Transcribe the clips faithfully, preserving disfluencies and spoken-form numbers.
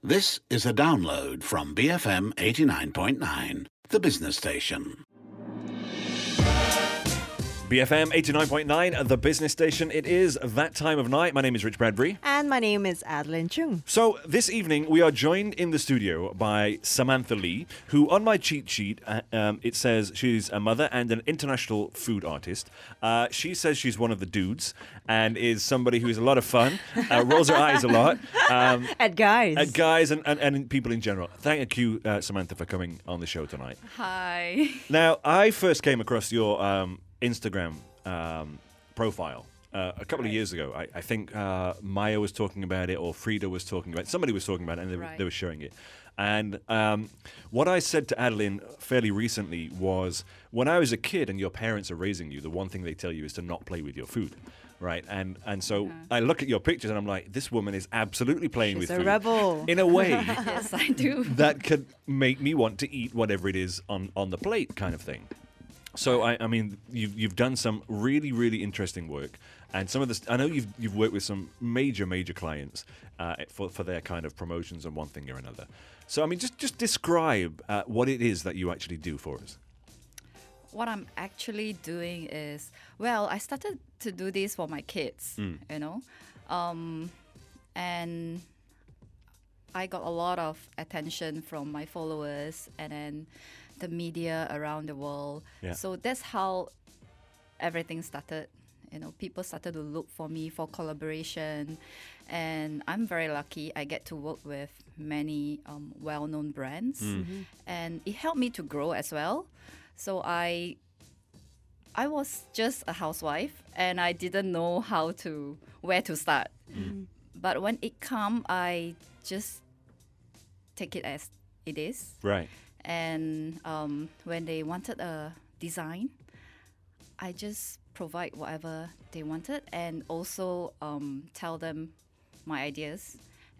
This is a download from B F M eighty-nine point nine, the business station. B F M eighty-nine point nine, the business station. It is that time of night. My name is Rich Bradbury. And my name is Adeline Chung. So this evening we are joined in the studio by Samantha Lee, who on my cheat sheet, uh, um, it says she's a mother and an international food artist. Uh, she says she's one of the dudes and is somebody who's a lot of fun, uh, rolls her eyes a lot. Um, at guys. At guys and, and, and people in general. Thank you, uh, Samantha, for coming on the show tonight. Hi. Now, I first came across your Um, Instagram um, profile uh, a couple right. of years ago. I, I think uh, Maya was talking about it, or Frida was talking about it. Somebody was talking about it, and they, right. they were showing it. And um, what I said to Adeline fairly recently was, when I was a kid and your parents are raising you, the one thing they tell you is to not play with your food. Right, and and so Uh-huh. I look at your pictures and I'm like, this woman is absolutely playing She's with a food rebel. in a way Yes, I do. that could make me want to eat whatever it is on, on the plate, kind of thing. So I, I mean, you've you've done some really really interesting work, and some of this I know you've you've worked with some major major clients uh, for for their kind of promotions and one thing or another. So I mean, just just describe uh, what it is that you actually do for us. What I'm actually doing is, well, I started to do this for my kids, Mm. you know, um, and I got a lot of attention from my followers and then the media around the world. Yeah. So that's how everything started. You know, people started to look for me for collaboration, and I'm very lucky. I get to work with many um, well-known brands, Mm-hmm. and it helped me to grow as well. So I, I was just a housewife, and I didn't know how to where to start. Mm. But when it come, I just take it as it is. Right. And um, when they wanted a design, I just provide whatever they wanted, and also um, tell them my ideas,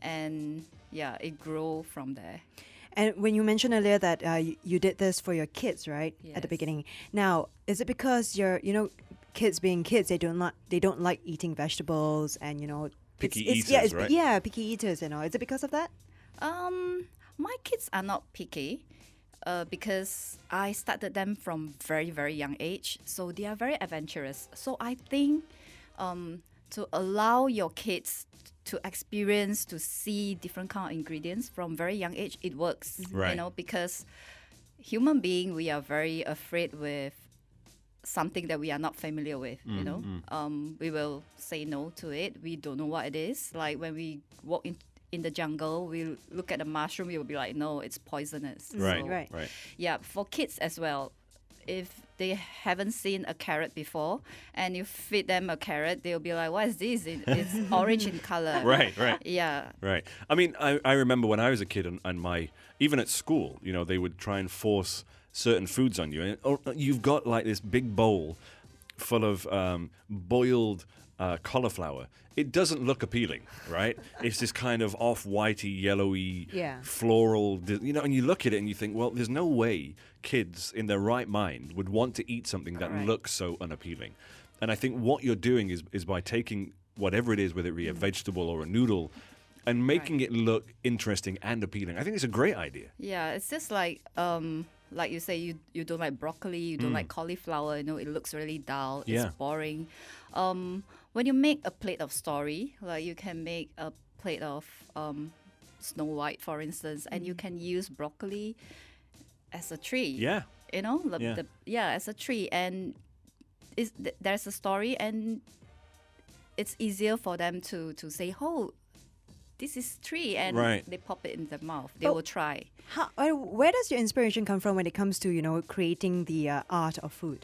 and yeah, it grew from there. And when you mentioned earlier that uh, you, you did this for your kids, right? At the Yes. beginning. Now, is it because you're, you know, kids being kids, they don't like they don't like eating vegetables, and you know, Picky it's, it's, yeah, eaters, it's, right? yeah, picky eaters. You know, is it because of that? Um, my kids are not picky. Uh, because I started them from very, very young age. So they are very adventurous. So I think um, to allow your kids to experience, to see different kind of ingredients from very young age, it works. Right. You know, because human being, we are very afraid with something that we are not familiar with, you know. Um, we will say no to it. We don't know what it is. Like when we walk in in the jungle, we look at the mushroom, we will be like, no, it's poisonous. Right. So, Right. Right. yeah, for kids as well, if they haven't seen a carrot before and you feed them a carrot, they'll be like, what is this? It, it's orange in color. Right. Right. Yeah. Right. I mean, I, I remember when I was a kid and, and my, even at school, you know, they would try and force certain foods on you. And or you've got like this big bowl full of um, boiled uh, cauliflower. It doesn't look appealing, right? It's this kind of off-whitey, yellowy, Yeah. floral, di- you know, and you look at it and you think, well, there's no way kids in their right mind would want to eat something that Correct. looks so unappealing. And I think what you're doing is, is by taking whatever it is, whether it be a vegetable or a noodle, and making it look interesting and appealing. I think it's a great idea. Yeah, it's just like, um, like you say, you, you don't like broccoli, you don't like cauliflower, you know, it looks really dull, Yeah. it's boring. Um, when you make a plate of story, like you can make a plate of um, Snow White, for instance, and you can use broccoli as a tree. Yeah. You know, the, Yeah. the, yeah, as a tree, and is th- there's a story, and it's easier for them to to say, oh, this is tree, and Right. they pop it in their mouth. They But- will try. How, uh, where does your inspiration come from when it comes to, you know, creating the uh, art of food?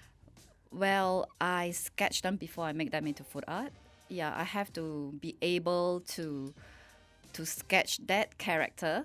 Well, I sketch them before I make them into food art. Yeah, I have to be able to to sketch that character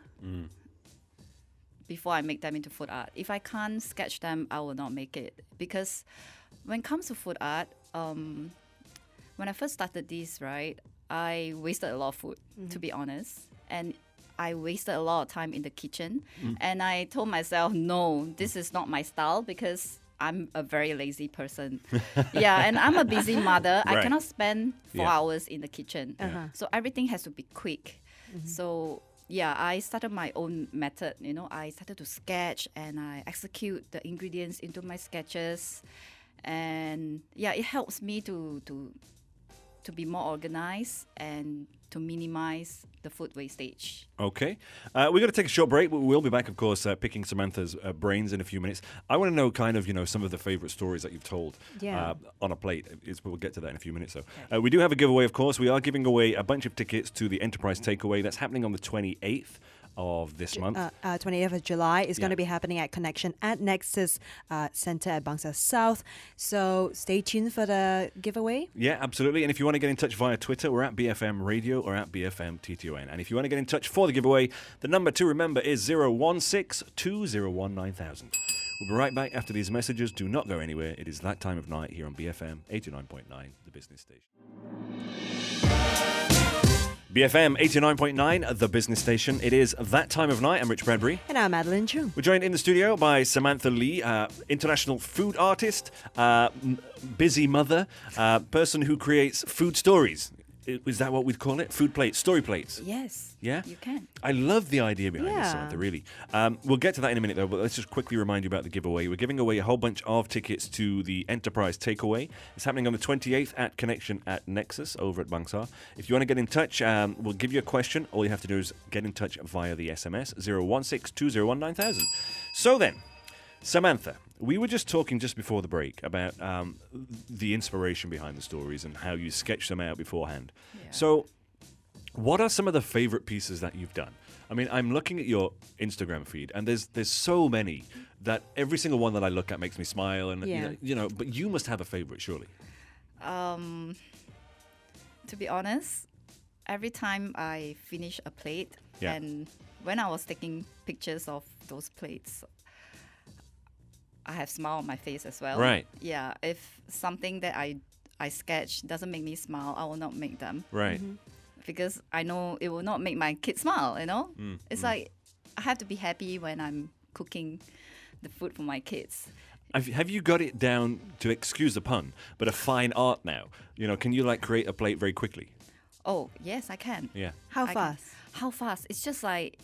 before I make them into food art. If I can't sketch them, I will not make it. Because when it comes to food art, um, when I first started this, right, I wasted a lot of food, to be honest. And I wasted a lot of time in the kitchen. And I told myself, no, this is not my style, because I'm a very lazy person. Yeah, and I'm a busy mother. I Right. cannot spend four Yeah. hours in the kitchen. Uh-huh. So everything has to be quick. So yeah, I started my own method. You know, I started to sketch and I execute the ingredients into my sketches, and yeah, it helps me to to to be more organized and to minimize the food wastage. Okay. Uh, we're going to take a short break, but we'll be back, of course, uh, picking Samantha's uh, brains in a few minutes. I want to know kind of, you know, some of the favorite stories that you've told Yeah. uh, on a plate. It's, we'll get to that in a few minutes, though. Uh, we do have a giveaway, of course. We are giving away a bunch of tickets to the Enterprise Takeaway. That's happening on the twenty-eighth of this month. Uh, uh, twenty-eighth of July is Yeah. going to be happening at Connection at Nexus uh, Center at Bangsar South. So stay tuned for the giveaway. Yeah, absolutely. And if you want to get in touch via Twitter, we're at B F M Radio or at B F M T T O N. And if you want to get in touch for the giveaway, the number to remember is zero one six two zero one nine thousand. We'll be right back after these messages. Do not go anywhere. It is that time of night here on B F M eighty-nine point nine, the business station. B F M eighty-nine point nine, the business station. It is that time of night. I'm Rich Bradbury. And I'm Madeline Chung. We're joined in the studio by Samantha Lee, uh, international food artist, uh, m- busy mother, uh, person who creates food stories. I- Is that what we'd call it? Food plates, story plates. Yes. Yeah? You can. I love the idea behind it, Yeah. Samantha, really. Um, we'll get to that in a minute, though, but let's just quickly remind you about the giveaway. We're giving away a whole bunch of tickets to the Enterprise Takeaway. It's happening on the twenty-eighth at Connection at Nexus over at Bangsar. If you want to get in touch, um, we'll give you a question. All you have to do is get in touch via the S M S, zero one six two zero one nine thousand. So then, Samantha, we were just talking just before the break about um, the inspiration behind the stories and how you sketch them out beforehand. Yeah. So, what are some of the favorite pieces that you've done? I mean, I'm looking at your Instagram feed, and there's there's so many that every single one that I look at makes me smile, and you Yeah. know, you know. But you must have a favorite, surely. Um, to be honest, every time I finish a plate, Yeah. and when I was taking pictures of those plates, I have smile on my face as well. Right. Yeah. If something that I I sketch doesn't make me smile, I will not make them Right. because I know it will not make my kids smile. You know, Mm, it's like I have to be happy when I'm cooking the food for my kids. Have, have you got it down to, excuse the pun, but a fine art now? You know, can you like create a plate very quickly? Oh yes, I can. Yeah. How I can- fast? How fast? It's just like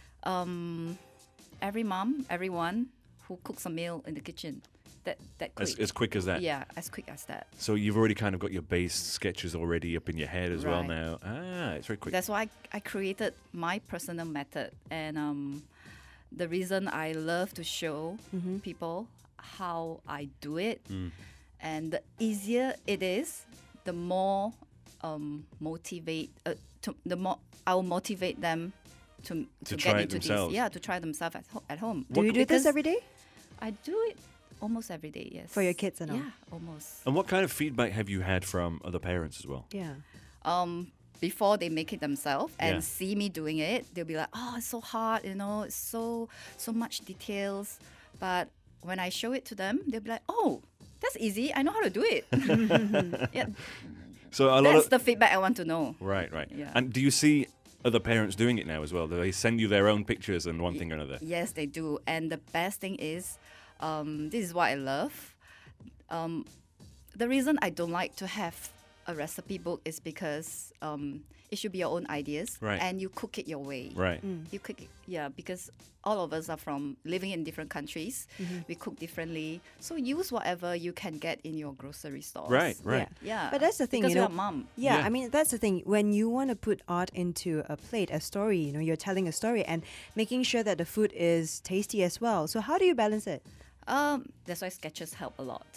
um, every mom, everyone who cooks a meal in the kitchen. That that quick. As, as quick as that. Yeah, as quick as that. So you've already kind of got your base sketches already up in your head as well Right. now. Ah, it's very quick. That's why I created my personal method, and um, the reason I love to show people how I do it, Mm. and the easier it is, the more um, motivate. Uh, to, the more I will motivate them to To to, try get it into themselves. this. Yeah, to try themselves at, ho- at home. Do you do this Because every day? I do it almost every day. Yes. For your kids and all? Yeah, almost. And what kind of feedback have you had from other parents as well? Yeah. um, before they make it themselves and Yeah. see me doing it, they'll be like, "Oh, it's so hard, you know, it's so so much details." But when I show it to them, they'll be like, "Oh, that's easy. I know how to do it." Yeah, So a lot that's of the feedback I want to know. right, right. Yeah. And do you see other parents doing it now as well? Do they send you their own pictures and one thing or another? Yes, they do. And the best thing is, um, this is what I love. Um, the reason I don't like to have a recipe book is because um, it should be your own ideas, Right. and you cook it your way. Right. You cook, it, yeah, because all of us are from living in different countries. We cook differently, so use whatever you can get in your grocery stores. Right, right. Yeah. Yeah, But that's the thing, because you know. you're a mom. Yeah, Yeah. I mean that's the thing. When you want to put art into a plate, a story, you know, you're telling a story and making sure that the food is tasty as well. So how do you balance it? Um, that's why sketches help a lot.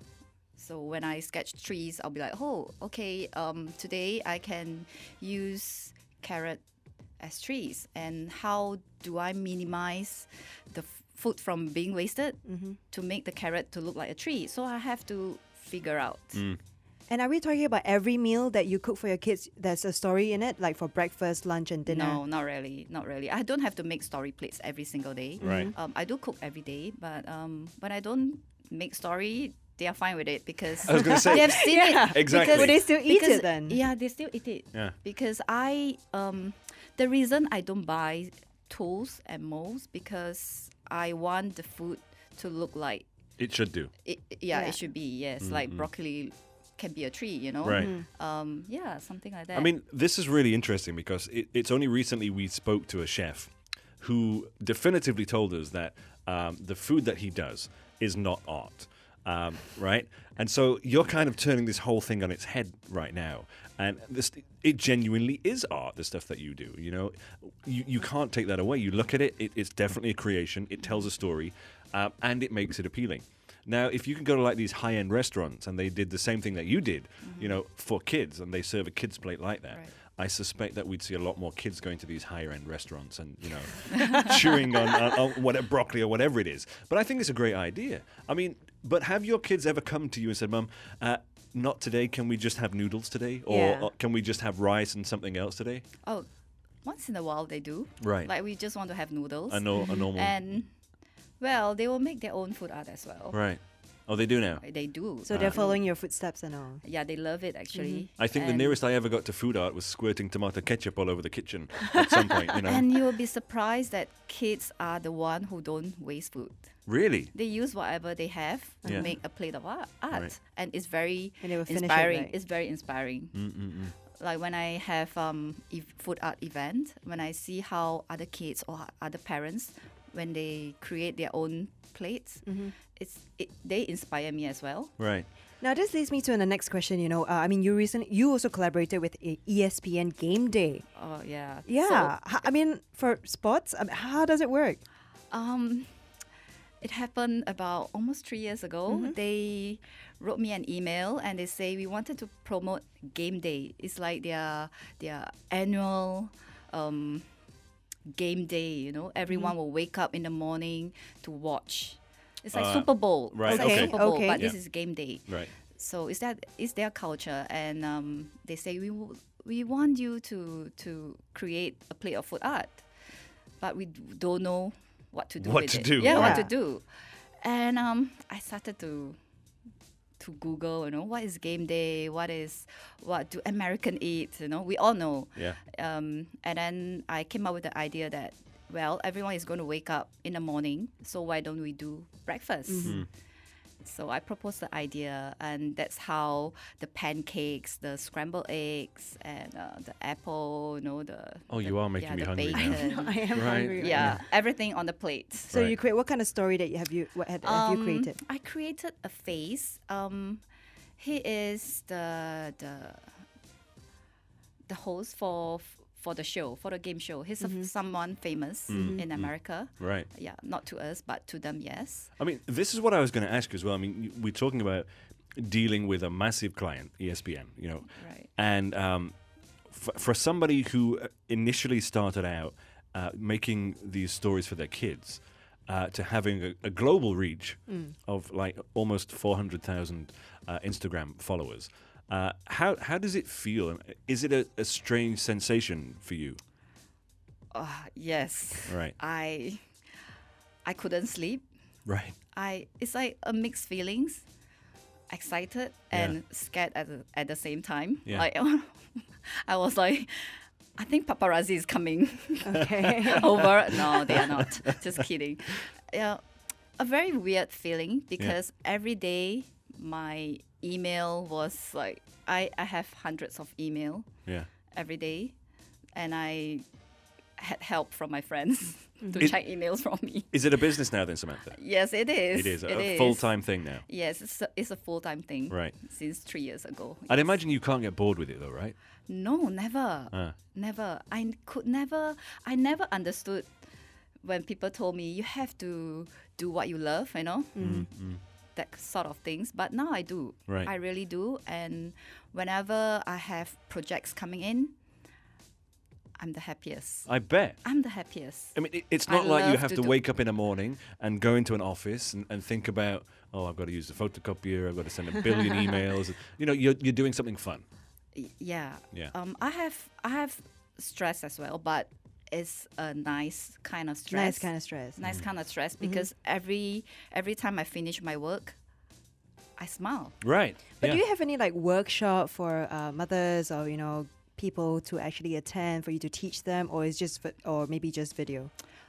So when I sketch trees, I'll be like, oh, okay, um, today I can use carrot as trees. And how do I minimize the f- food from being wasted to make the carrot to look like a tree? So I have to figure out. And are we talking about every meal that you cook for your kids? There's a story in it, like for breakfast, lunch, and dinner. No, not really, not really. I don't have to make story plates every single day. Right. Um, I do cook every day, but um, when I don't make story, they are fine with it because I was gonna say- they have seen Yeah. it. Exactly. Because- Would they still eat because- it then? Yeah, they still eat it. Yeah. Because I, um, the reason I don't buy tools and molds because I want the food to look like It should do. it. Yeah, Yeah. it should be yes, like broccoli can be a tree, you know. Right. Um, yeah, something like that. I mean, this is really interesting because it, it's only recently we spoke to a chef who definitively told us that um, the food that he does is not art, um, right? And so you're kind of turning this whole thing on its head right now. And this, it genuinely is art, the stuff that you do. You know, you, you can't take that away. You look at it, it it's definitely a creation. It tells a story, um, and it makes it appealing. Now, if you can go to like these high-end restaurants and they did the same thing that you did, mm-hmm. you know, for kids, and they serve a kids plate like that, Right. I suspect that we'd see a lot more kids going to these higher-end restaurants and, you know, chewing on, on, on whatever, broccoli or whatever it is. But I think it's a great idea. I mean, but have your kids ever come to you and said, Mum, uh, not today, can we just have noodles today? Or, Yeah. or can we just have rice and something else today? oh, once in a while they do. Right. Like we just want to have noodles. A, no, a normal... And well, they will make their own food art as well. Right. Oh, they do now? They do. So they're following your footsteps and all. Yeah, they love it actually. I think the And- nearest I ever got to food art was squirting tomato ketchup all over the kitchen at some point, you know. And you'll be surprised that kids are the one who don't waste food. Really? They use whatever they have to Yeah. make a plate of art, art. Right. And it's very And they will finish it, inspiring. right? It's very inspiring. Mm-mm-mm. Like when I have um ev- food art event, when I see how other kids or other parents, when they create their own plates, it's it, they inspire me as well. Right. Now, this leads me to the next question. You know, uh, I mean, you recently you also collaborated with E- ESPN Game Day. Oh yeah. Yeah, So, H- I mean, for sports, I mean, how does it work? Um, it happened about almost three years ago. They wrote me an email and they say we wanted to promote Game Day. It's like their their annual um, game day. You know, everyone will wake up in the morning to watch. It's like Uh, Super Bowl. right, It's like okay. Super Bowl, Okay. but this Yeah. is Game Day. Right. So is that is their culture, and um, they say we w- we want you to to create a plate of food art, but we d- don't know what to do. What with to it. do, Yeah, what to right. do. And um, I started to to Google, you know, what is game day? What is what do American eat? You know, we all know. Yeah. Um, and then I came up with the idea that well, everyone is going to wake up in the morning, so why don't we do breakfast? So I proposed the idea, and that's how the pancakes, the scrambled eggs, and uh, the apple, you know, the Oh, the- you are making yeah, me the hungry now. bacon. I am Right. hungry. right Yeah, now. everything on the plate. So Right. you create what kind of story that you have you what had, have you Um, created? I created a face. Um, he is the the the host for for the show, for the game show. He's a, someone famous in America. Right. Yeah, not to us, but to them, yes. I mean, this is what I was going to ask as well. I mean, we're talking about dealing with a massive client, E S P N, you know. Right. And um, f- for somebody who initially started out uh, making these stories for their kids, uh, to having a, a global reach of like almost four hundred thousand uh, Instagram followers, uh, how how does it feel? Is it a, a strange sensation for you? Uh, yes. Right. I I couldn't sleep. Right. I it's like a mixed feelings, excited and scared at the, at the same time. Yeah. Like I was like, I think paparazzi is coming Okay. over. No, they are not. Just kidding. Yeah, a very weird feeling because every day my email was like I I have hundreds of email Yeah. every day, and I had help from my friends to It- check emails from me. Is it a business now then, Samantha? Yes, it is. It is a, It a is. full-time thing now. Yes, it's a, it's a full time thing. Right. Since three years ago. I'd yes. imagine you can't get bored with it though, right? No, never. Uh. Never. I n- could never. I never understood when people told me you have to do what you love. You know. That sort of things. But now I do. Right. I really do. And whenever I have projects coming in, I'm the happiest. I bet. I'm the happiest. I mean, it, it's I not like you love have to to do- wake up in the morning and go into an office and, and think about, oh, I've got to use the photocopier, I've got to send a billion emails. You know, you're, you're doing something fun. Y- Yeah. Yeah. Um, I have I have stress as well, but it's a nice kind of stress. Nice kind of stress. Nice kind of stress because every every time I finish my work, I smile. Right. But yeah. do you have any like workshop for uh, mothers or you know people to actually attend for you to teach them, or is just vi- or maybe just video?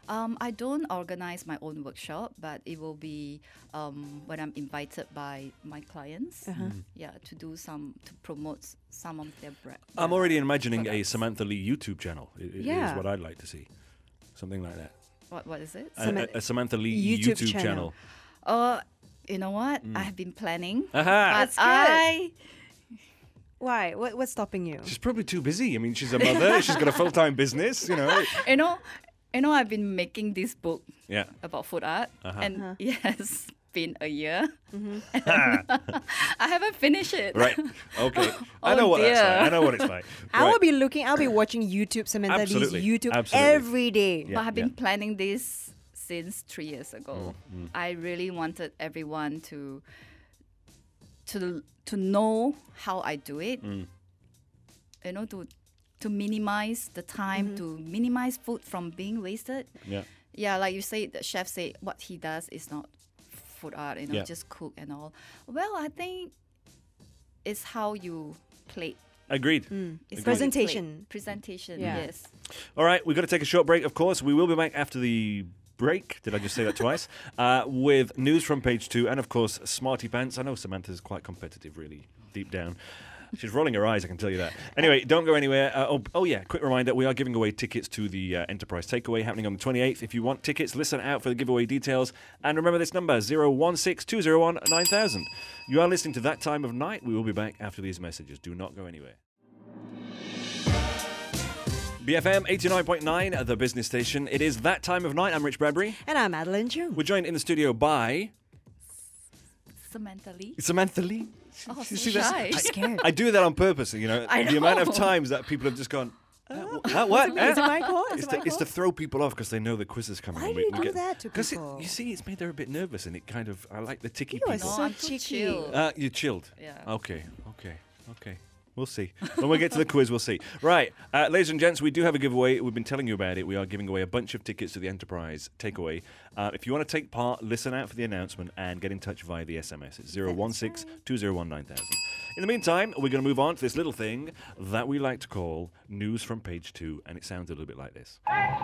Um, I don't organize my own workshop, but it will be um, when I'm invited by my clients. Uh-huh. Yeah, to do some to promote s- some of their brand. I'm already imagining a products. Samantha Lee YouTube channel. I- i- Yeah. Is what I'd like to see. Something like that. What what is it? A- Sama- a, a Samantha Lee YouTube YouTube, channel. channel. Uh, you know what? I have been planning, Aha! but That's good. I Why? What, what's stopping you? She's probably too busy. I mean, she's a mother. She's got a full time business. You know. you know, you know, I've been making this book Yeah. about food art, Uh-huh. and Uh-huh. it has been a year. Mm-hmm. I haven't finished it. Right. Okay. I Oh, know what that's dear. like. I know what it's like. I Right. will be looking. I'll be watching YouTube. Samantha Lee's Absolutely. YouTube Absolutely. every day. Yeah, But I've been yeah. planning this since three years ago. Mm, I really wanted everyone to to to know how I do it. Mm. You know, to to minimize the time, Mm-hmm. to minimize food from being wasted. Yeah. Yeah, like you say, the chef say what he does is not food art. You know, Yeah. just cook and all. Well, I think it's how you plate. Agreed. It's how you plate. Presentation. Presentation. Yeah. Yes. All right, we've got to take a short break, of course. We will be back after the break. Did I just say that twice? Uh, with news from page two and, of course, Smarty Pants. I know Samantha's quite competitive, really, deep down. She's rolling her eyes, I can tell you that. Anyway, don't go anywhere. Uh, oh, oh, yeah, quick reminder, we are giving away tickets to the uh, Enterprise Takeaway happening on the twenty-eighth. If you want tickets, listen out for the giveaway details. And remember this number, zero one six two zero one nine thousand. You are listening to That Time of Night. We will be back after these messages. Do not go anywhere. B F M eighty-nine point nine, the business station. It is That Time of Night. I'm Rich Bradbury. And I'm Madeline Chung. We're joined in the studio by Samantha Lee. Samantha Lee. Oh, You so see, that's- shy. I- I'm scared. I do that on purpose, you know. I The amount of know. times that people have just gone, uh, wh- uh, what? Is it Huh? my call? Is It's it to, my it's to call? throw people off because they know the quiz is coming. Why and do we, you we do get, that to 'cause it- people? you see, it's made her a bit nervous, and it kind of, I like the ticky You are people. No, so I'm too cheeky. chill. Uh, you're chilled. Yeah. Okay, okay, okay. We'll see. When we get to the quiz, we'll see. Right, uh, ladies and gents, we do have a giveaway. We've been telling you about it. We are giving away a bunch of tickets to the Enterprise Takeaway. Uh, if you want to take part, listen out for the announcement and get in touch via the S M S. It's zero one six two zero one nine thousand. In the meantime, we're going to move on to this little thing that we like to call News from Page Two, and it sounds a little bit like this.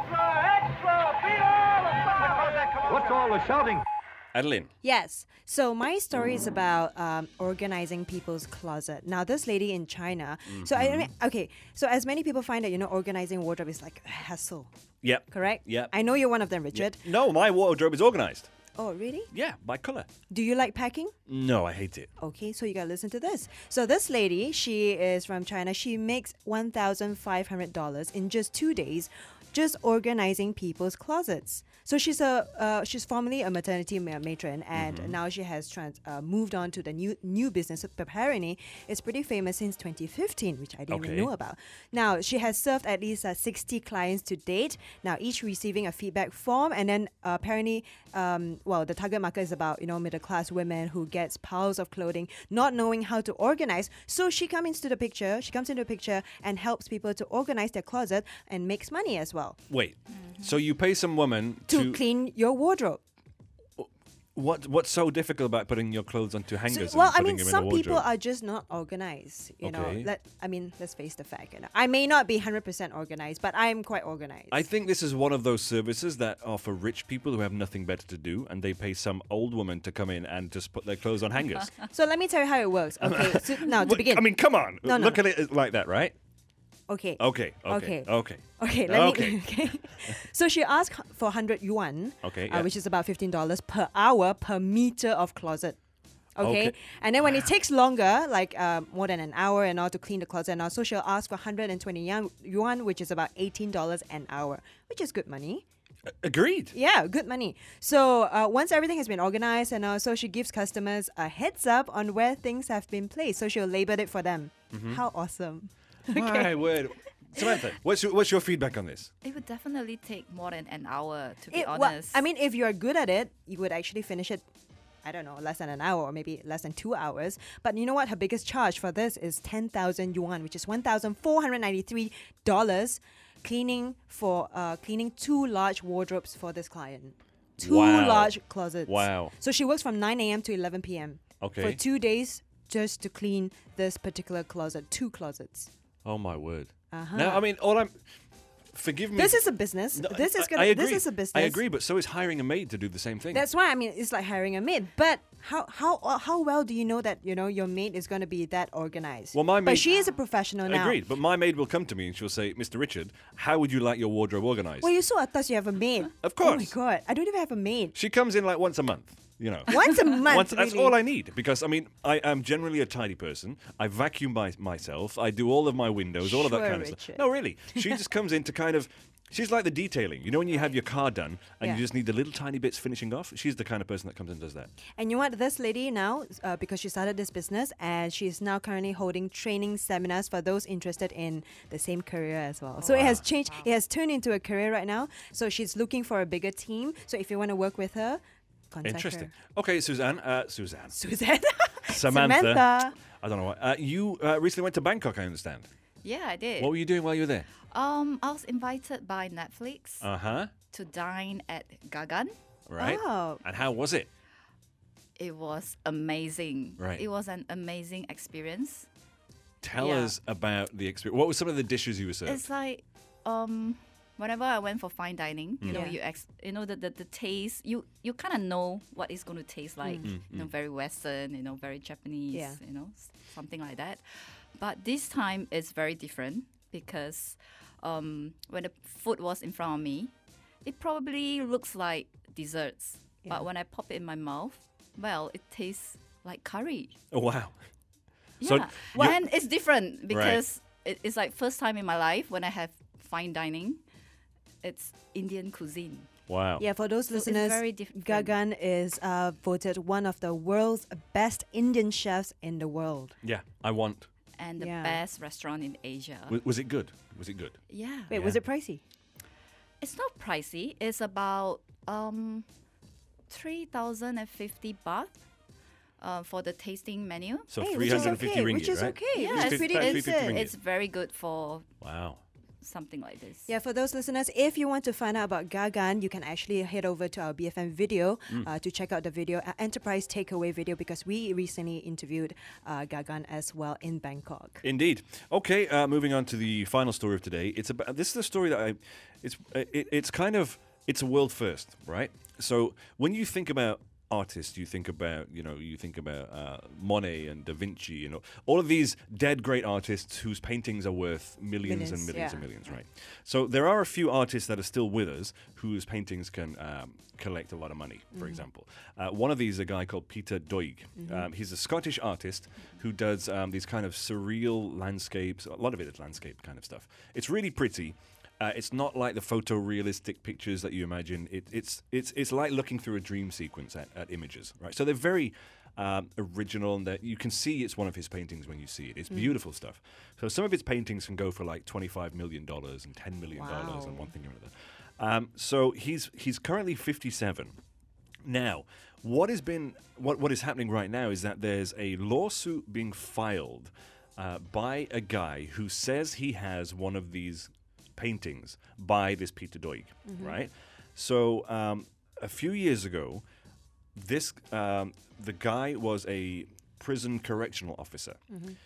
What's all the shouting? Adeline. Yes. So my story is about um, organizing people's closet. Now, this lady in China. So I mean, okay. So as many people find that you know, organizing wardrobe is like a hassle. Yep. Correct. Yep. I know you're one of them, Richard. No, my wardrobe is organized. Oh, really? Yeah, by colour. Do you like packing? No, I hate it. Okay, so you gotta listen to this. So this lady, she is from China. She makes one thousand five hundred dollars in just two days, just organizing people's closets. So she's a uh, she's formerly a maternity ma- matron, and now she has trans- uh, moved on to the new new business. Apparently, it's pretty famous since twenty fifteen, which I didn't Okay. even know about. Now she has served at least uh, sixty clients to date. Now each receiving a feedback form, and then uh, apparently, um, well, the target market is about you know middle class women who gets piles of clothing, not knowing how to organize. So she comes into the picture. She comes into the picture and helps people to organize their closet and makes money as well Wait, so you pay some woman to, to... clean your wardrobe. What What's so difficult about putting your clothes onto So- hangers? well, and I putting mean, them in some a people wardrobe? are just not organized. You know, Okay. let I mean, let's face the fact. You know, I may not be hundred percent organized, but I'm quite organized. I think this is one of those services that are for rich people who have nothing better to do, and they pay some old woman to come in and just put their clothes on hangers. so let me tell you how it works. Okay, so now to Wait, begin. I mean, come on. No, no, Look no. at it like that, right? okay. Okay, okay, Okay. okay. Okay, let Okay. me. Okay. So she asked for one hundred yuan, Okay, uh, yeah. which is about fifteen dollars per hour per meter of closet. Okay. Okay. And then when it takes longer, like um, more than an hour and all to clean the closet and all, so she'll ask for one hundred twenty yuan, yuan, which is about eighteen dollars an hour, which is good money. Agreed. Yeah, good money. So uh, once everything has been organized and uh, so she gives customers a heads up on where things have been placed. So she'll label it for them. Mm-hmm. How awesome. My word. Samantha, what's your, what's your feedback on this? It would definitely take more than an hour, to be It- well, honest. I mean, if you're good at it, you would actually finish it, I don't know, less than an hour or maybe less than two hours. But you know what? Her biggest charge for this is ten thousand yuan, which is one thousand four hundred ninety-three dollars, cleaning for uh, cleaning two large wardrobes for this client. Two Wow. large closets. Wow. So she works from nine a.m. to eleven p.m. Okay. for two days just to clean this particular closet, two closets. Oh my word. Uh-huh. Now, I mean, all I'm forgive me. This is a business. No, this is I- gonna. I agree. This is a business. I agree, but so is hiring a maid to do the same thing. That's why I mean it's like hiring a maid. But how how uh, how well do you know that you know your maid is going to be that organized? Well, my but maid- she is a professional now. Agreed, but my maid will come to me and she'll say, Mister Richard, how would you like your wardrobe organized? Well, you're so atas you have a maid. Of Oh my course. god, I don't even have a maid. She comes in like once a month, you know. Once a month. Once, that's really. all I need because I mean I am generally a tidy person. I vacuum my, myself. I do all of my windows, all of that Sure, kind of Richard. stuff. No, really. She just comes in to kind of. She's like the detailing. You know when you have your car done and Yeah. you just need the little tiny bits finishing off. She's the kind of person that comes and does that. And you know what? This lady now, uh, because she started this business, and she's now currently holding training seminars for those interested in the same career as well. So it has changed. It has turned into a career right now. So she's looking for a bigger team. So if you want to work with her, contact Interesting. her. Okay, Suzanne. Uh, Suzanne. Suzanne. Samantha. Samantha. I don't know why. Uh, you uh, recently went to Bangkok, I understand. Yeah, I did. What were you doing while you were there? Um, I was invited by Netflix Uh huh. to dine at Gagan. Right. Oh. And how was it? It was amazing. Right. It was an amazing experience. Tell Yeah. us about the experience. What were some of the dishes you were served? It's like um whenever I went for fine dining, you know, Yeah. you ex- you know the, the, the taste, you you kind of know what it's going to taste like. Mm. You know, very Western, you know, very Japanese, Yeah. you know, s- something like that. But this time it's very different because um, when the food was in front of me, it probably looks like desserts. Yeah. But when I pop it in my mouth, well, it tastes like curry. Oh wow. So Yeah, you- and it's different because it, it's like first time in my life when I have fine dining. It's Indian cuisine. Wow. Yeah, for those So it's listeners, very different. Gagan is uh, voted one of the world's best Indian chefs in the world. Yeah. I want. And the Yeah. best restaurant in Asia. Was, was it good? Was it good? Yeah. Wait, was Yeah. it pricey? It's not pricey. It's about um, three thousand fifty baht uh, for the tasting menu. So Hey, three which is hundred and fifty okay, ringgit, which is right? okay. Yeah, Which is it's, pretty about it's, 350 ringgit. it's very good for Wow. something like this. Yeah, for those listeners, if you want to find out about Gagan, you can actually head over to our B F M video Mm. uh, to check out the video, uh, Enterprise Takeaway video, because we recently interviewed uh, Gagan as well in Bangkok. Indeed. Okay, uh, moving on to the final story of today. It's about this is a story that I, it's uh, it, it's kind of it's a world first, right? So when you think about artists, you think about you know you think about uh, Monet and Da Vinci, you know all of these dead great artists whose paintings are worth millions, and Millions, millions yeah. and millions, right? So there are a few artists that are still with us whose paintings can um, collect a lot of money. For example, uh, one of these is a guy called Peter Doig. Um, he's a Scottish artist who does um, these kind of surreal landscapes. A lot of it is landscape kind of stuff. It's really pretty. Uh, it's not like the photorealistic pictures that you imagine. It, it's it's it's like looking through a dream sequence at, at images, right? So they're very um, original, and that you can see it's one of his paintings when you see it. It's beautiful stuff. So some of his paintings can go for like twenty-five million dollars and ten million dollars and Wow. one thing or another. Um, so he's he's currently fifty-seven. Now, what has been what what is happening right now is that there's a lawsuit being filed uh, by a guy who says he has one of these paintings by this Peter Doig, right? So um, a few years ago, this um, the guy was a prison correctional officer,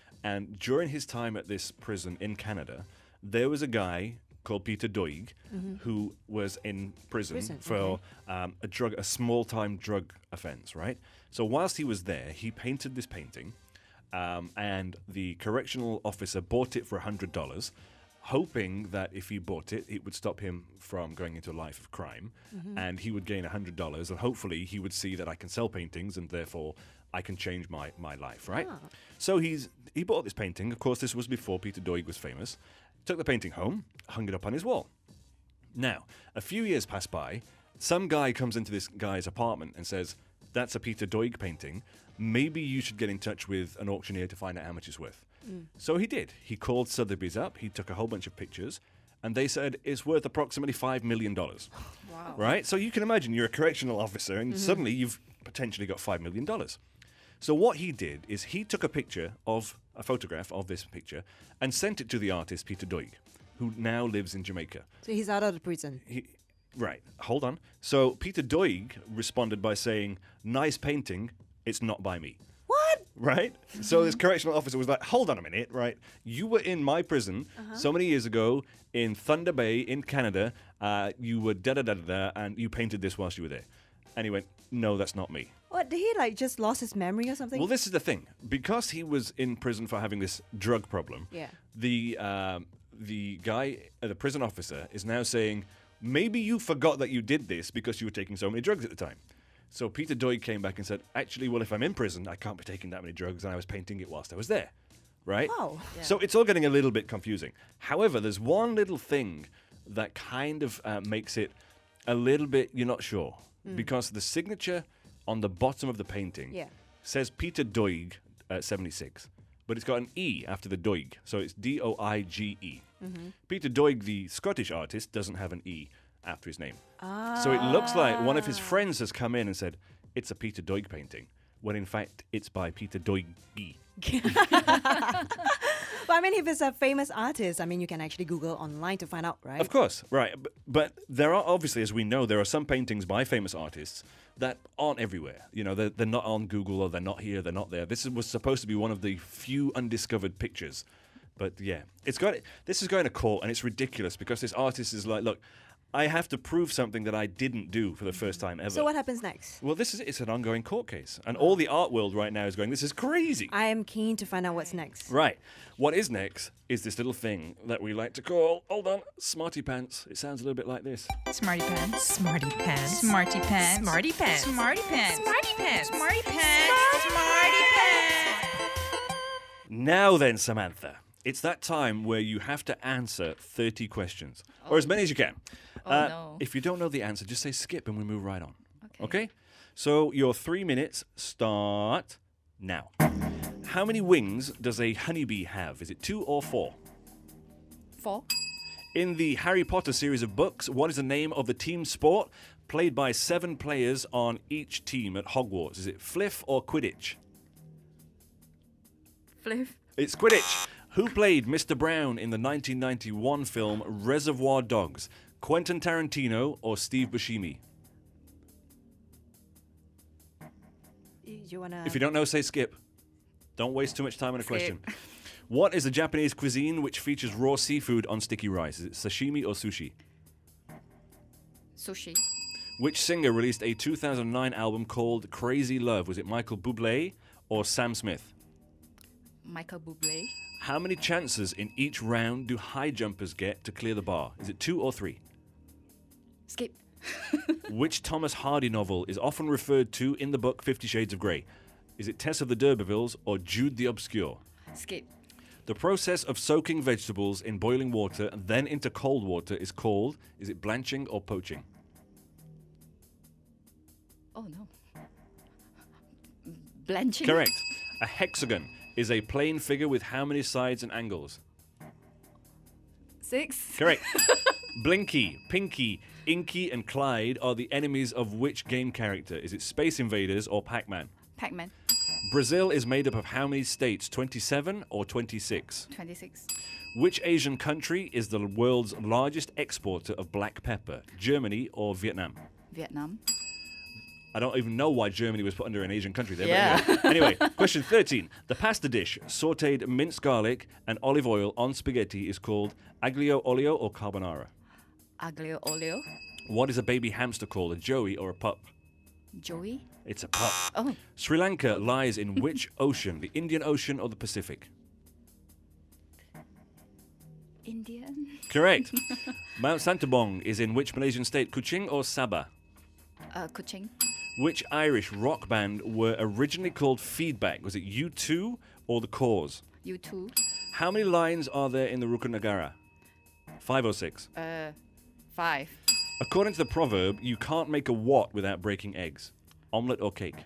and during his time at this prison in Canada, there was a guy called Peter Doig who was in prison, Prison, for um, a drug, a small-time drug offense, right? So whilst he was there, he painted this painting, um, and the correctional officer bought it for a hundred dollars, hoping that if he bought it, it would stop him from going into a life of crime, and he would gain a hundred dollars, and hopefully he would see that I can sell paintings, and therefore I can change my my life, right? So he's he bought this painting. Of course, this was before Peter Doig was famous. Took the painting home, hung it up on his wall. Now, a few years pass by. Some guy comes into this guy's apartment and says, "That's a Peter Doig painting. Maybe you should get in touch with an auctioneer to find out how much it's worth." So he did. He called Sotheby's up. He took a whole bunch of pictures, and they said it's worth approximately five million dollars. Wow. Right? So you can imagine you're a correctional officer, and suddenly you've potentially got five million dollars. So what he did is he took a picture of a photograph of this picture and sent it to the artist Peter Doig, who now lives in Jamaica. So he's out of the prison. He, right, hold on. So Peter Doig responded by saying, "Nice painting, it's not by me." What? right? So this correctional officer was like, hold on a minute, right? You were in my prison so many years ago in Thunder Bay in Canada. Uh, you were da-da-da-da-da, and you painted this whilst you were there. And he went, no, that's not me. What, did he like just lost his memory or something? Well, this is the thing. Because he was in prison for having this drug problem, Yeah. the um, the guy, uh, the prison officer, is now saying, maybe you forgot that you did this because you were taking so many drugs at the time. So Peter Doig came back and said, actually, well, if I'm in prison, I can't be taking that many drugs, and I was painting it whilst I was there. Right? Wow. Yeah. So it's all getting a little bit confusing. However, there's one little thing that kind of uh, makes it a little bit, you're not sure. Because the signature on the bottom of the painting Yeah. says Peter Doig uh, seventy-six, but it's got an E after the Doig, so it's D O I G E. Peter Doig, the Scottish artist, doesn't have an E after his name. So it looks like one of his friends has come in and said, it's a Peter Doig painting, when in fact it's by Peter Doig. But I mean, if it's a famous artist, I mean, you can actually Google online to find out, right? Of course, right. But, but there are obviously, as we know, there are some paintings by famous artists that aren't everywhere. You know, they're, they're not on Google, or they're not here, they're not there. This is, was supposed to be one of the few undiscovered pictures. But yeah, it's got this is going to court, and it's ridiculous because this artist is like, look, I have to prove something that I didn't do for the first time ever. So what happens next? Well, this is it's an ongoing court case, and all the art world right now is going, this is crazy. I am keen to find out what's next. Right. What is next is this little thing that we like to call, hold on, Smarty Pants. It sounds a little bit like this. Smarty pants. Smarty pants. Smarty pants. Smarty pants. Smarty pants. Smarty pants. Smarty pants. Smarty pants. Now then, Samantha, it's that time where you have to answer thirty questions, or as many as you can. Oh, no. If you don't know the answer, just say skip and we move right on. Okay. Okay? So your three minutes start now. How many wings does a honeybee have? Is it two or four? Four. In the Harry Potter series of books, what is the name of the team sport played by seven players on each team at Hogwarts? Is it Fliff or Quidditch? Flip. It's Quidditch. Who played Mister Brown in the nineteen ninety-one film Reservoir Dogs? Quentin Tarantino or Steve Buscemi? Y- You wanna? If you don't know, say skip. Don't waste too much time on a Skip. question. What is the Japanese cuisine which features raw seafood on sticky rice? Is it sashimi or sushi? Sushi. Which singer released a two thousand nine album called Crazy Love? Was it Michael Bublé or Sam Smith? Michael Bublé. How many chances in each round do high jumpers get to clear the bar? Is it two or three? Skip. Which Thomas Hardy novel is often referred to in the book Fifty Shades of Grey? Is it Tess of the D'Urbervilles or Jude the Obscure? Skip. The process of soaking vegetables in boiling water and then into cold water is called, is it blanching or poaching? Oh no. Blanching. Correct. A hexagon is a plane figure with how many sides and angles? Six. Correct. Blinky, Pinky, Inky, and Clyde are the enemies of which game character? Is it Space Invaders or Pac-Man? Pac-Man. Brazil is made up of how many states? twenty-seven or twenty-six? Twenty-six. Which Asian country is the world's largest exporter of black pepper? Germany or Vietnam? Vietnam. I don't even know why Germany was put under an Asian country there. Yeah. But anyway. anyway, question thirteen. The pasta dish, sautéed minced garlic and olive oil on spaghetti, is called aglio olio or carbonara. Aglio olio. What is a baby hamster called, a joey or a pup? Joey. It's a pup. Oh. Sri Lanka lies in which ocean, the Indian Ocean or the Pacific? Indian. Correct. Mount Santabong is in which Malaysian state, Kuching or Sabah? Uh, Kuching. Which Irish rock band were originally called Feedback? Was it U two or The Cause? You two. How many lines are there in the Rukunagara? Five or six? Uh, five. According to the proverb, you can't make a what without breaking eggs. Omelette or cake?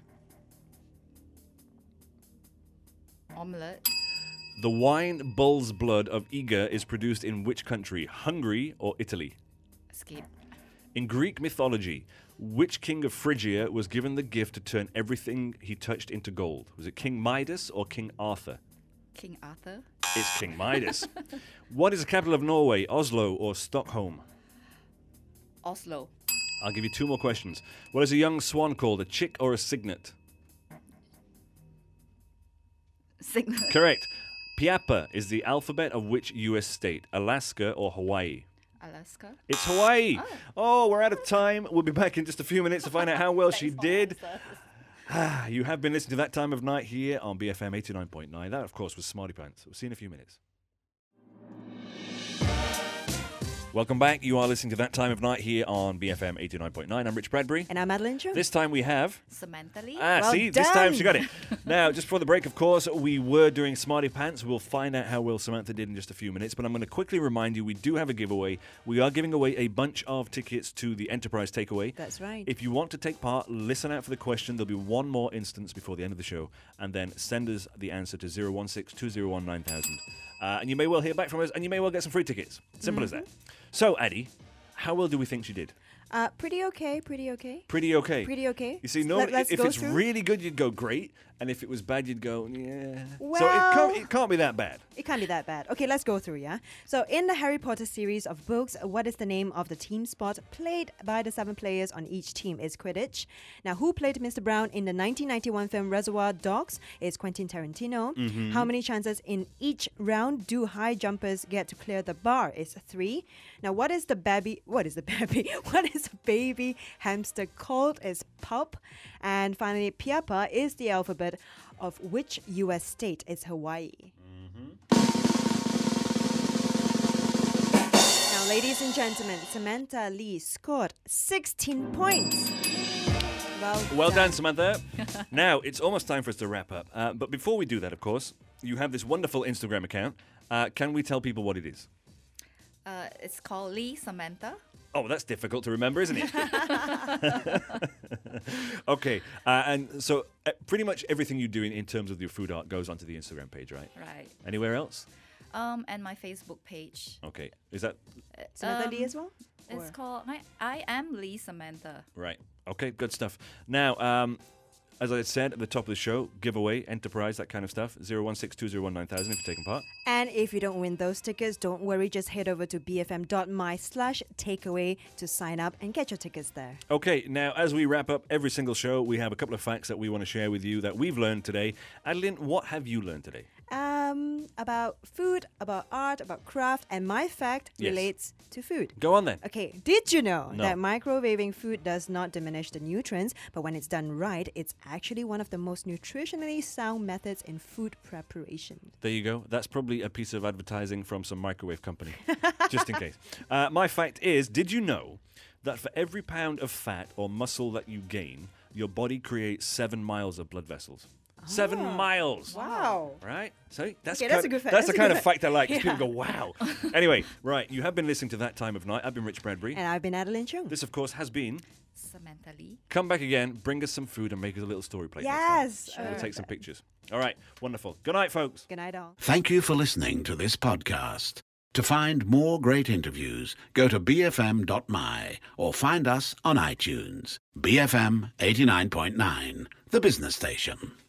Omelette. The wine Bull's Blood of Eger is produced in which country? Hungary or Italy? Skip. In Greek mythology, which king of Phrygia was given the gift to turn everything he touched into gold? Was it King Midas or King Arthur? King Arthur. It's King Midas. What is the capital of Norway, Oslo or Stockholm? Oslo. I'll give you two more questions. What is a young swan called, a chick or a cygnet? Signal. Correct. Piapa is the alphabet of which U S state? Alaska or Hawaii? Alaska. It's Hawaii. Oh, we're out of time. We'll be back in just a few minutes to find out how well she did. Ah, you have been listening to That Time of Night here on B F M eighty-nine point nine. That, of course, was Smarty Pants. We'll see you in a few minutes. Welcome back. You are listening to That Time of Night here on B F M eighty-nine point nine. I'm Rich Bradbury. And I'm Madeline Chung. This time we have... Samantha Lee. Ah, Well see, this time done. she got it. Now, just before the break, of course, we were doing Smarty Pants. We'll find out how well Samantha did in just a few minutes, but I'm going to quickly remind you we do have a giveaway. We are giving away a bunch of tickets to the Enterprise Takeaway. That's right. If you want to take part, listen out for the question. There'll be one more instance before the end of the show, and then send us the answer to zero one six two zero one nine thousand. Uh, and you may well hear back from us, and you may well get some free tickets. Simple as that. So, Addie, how well do we think she did? Uh, pretty okay, pretty okay. Pretty okay. Pretty okay. You see, Let- normally, let's if go it's through. really good, you'd go great, and if it was bad, you'd go, yeah. so it Well- can't, it can't be that bad. It can't be that bad. Okay, let's go through, yeah? So, in the Harry Potter series of books, what is the name of the team sport played by the seven players on each team? Is Quidditch. Now, who played Mister Brown in the nineteen ninety-one film Reservoir Dogs? Is Quentin Tarantino. Mm-hmm. How many chances in each round do high jumpers get to clear the bar? Is three. Now, what is the baby? What is the baby? What is a baby hamster called? Is Pup. And finally, Piapa is the alphabet of which U S state? Is Hawaii. Now, ladies and gentlemen, Samantha Lee scored sixteen points. Well, Well done, Samantha. Now, it's almost time for us to wrap up. Uh, but before we do that, of course, you have this wonderful Instagram account. Uh, can we tell people what it is? Uh, it's called Lee Samantha. Oh, that's difficult to remember, isn't it? Okay. Uh, and so uh, pretty much everything you do in, in terms of your food art goes onto the Instagram page, right? Right. Anywhere else? Um, and my Facebook page. Okay. Is that Samantha Um, Lee as well? It's Or- called I, I am Lee Samantha. right? Okay, good stuff. Now, um, as I said at the top of the show, giveaway, enterprise, that kind of stuff. zero one six two zero one nine thousand if you're taking part. And if you don't win those tickets, don't worry. Just head over to bfm.my slash takeaway to sign up and get your tickets there. Okay, now as we wrap up every single show, we have a couple of facts that we want to share with you that we've learned today. Adeline, what have you learned today? Um, about food, about art, about craft, and my fact Yes. relates to food. Go on then. Okay, did you know No. that microwaving food does not diminish the nutrients, but when it's done right, it's actually one of the most nutritionally sound methods in food preparation? There you go. That's probably a piece of advertising from some microwave company, just in case. Uh, my fact is, did you know that for every pound of fat or muscle that you gain, your body creates seven miles of blood vessels? Seven miles. Wow. Right? So that's Okay, kind that's a of- good fact. That's That's the a kind good of fact. fact I like. 'cause Yeah. People go, wow. Anyway, right. You have been listening to That Time of Night. I've been Rich Bradbury. And I've been Adeline Chung. This, of course, has been. Samantha Lee. Come back again, bring us some food, and make us a little story plate. Yes. Next time. We'll Sure. take some pictures. All right. Wonderful. Good night, folks. Good night, all. Thank you for listening to this podcast. To find more great interviews, go to b f m dot m y or find us on iTunes. B F M eighty-nine point nine, the business station.